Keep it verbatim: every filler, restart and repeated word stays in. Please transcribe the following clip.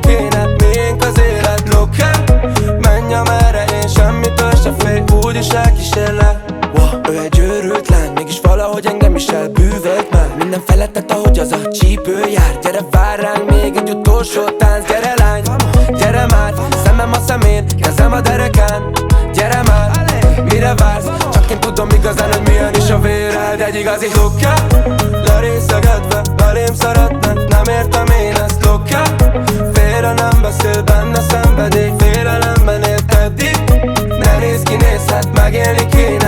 kéne, miénk az élet. Lokán, menj amerre, én semmitől se félj, úgyis elkísérlek. Wow, ő egy őrült lány, mégis valahogy engem is elbűvölt már. Minden felettet, ahogy az a csípő jár. Gyere, vár ránk még egy utolsó tánc. Gyere lány, gyere már, szemem a szemén, kezem a derekán. Gyere már, mire vársz? Csak én tudom igazán, hogy milyen is a véred. Egy igazi lokán, lerészegedve, belém szeretne. Nem értem én ezt lokán. Félre nem beszél, benne szenvedély. Félelemben élt eddig. Ne nézz ki, nézhet, megélni kéne.